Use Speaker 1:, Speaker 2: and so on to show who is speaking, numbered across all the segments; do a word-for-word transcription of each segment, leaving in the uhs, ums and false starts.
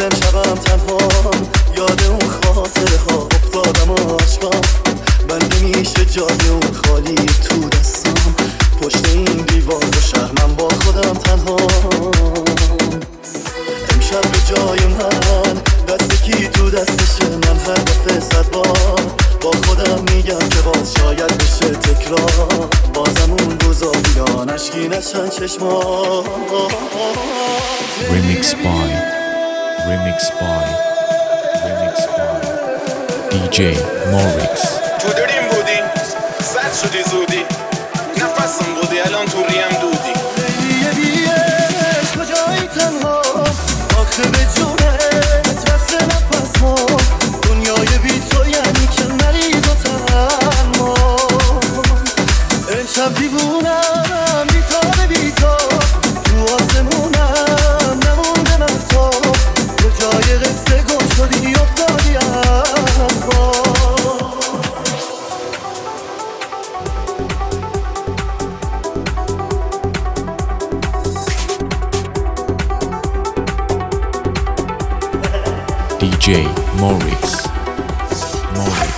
Speaker 1: امشبم تنها یاد اون خاطره ها افتادم و عشقام بنده میشه جای اون خالی تو دستم پشت این دیوار و شهر من با خودم تنها امشب به جای من دست کی تو دستشه من هر دفعه صد بار با خودم میگم که باز شاید بشه تکرار بازم اون روزا بیان اشکی نشن چشما
Speaker 2: Remix by Remix by Remix by دی جی Morix
Speaker 3: تو داریم بودی زد شدی زودی نفسم بودی الان تو ریم دودی
Speaker 1: بیه بیه کجایی تنها آخه به جونت رسه نفس ها دنیای بی تو یعنی که مریض و تنها امشب دیوونم بی تا بی تا تو آسمونم نمونده من تا تو جای قصه گم شدی افتادی از ما
Speaker 2: دی جی Morix Morix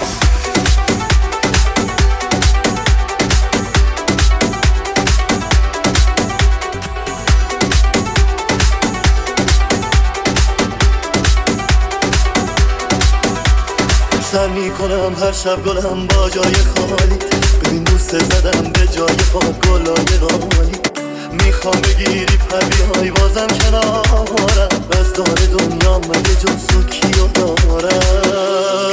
Speaker 1: سر میکنم هر شب گلم با جای خالی ببین بوسه زدم به جای پاک گلای غالی میخوام بگیری پر بیای بازم کنارم از دار دنیا مگه جز تو کیو دارم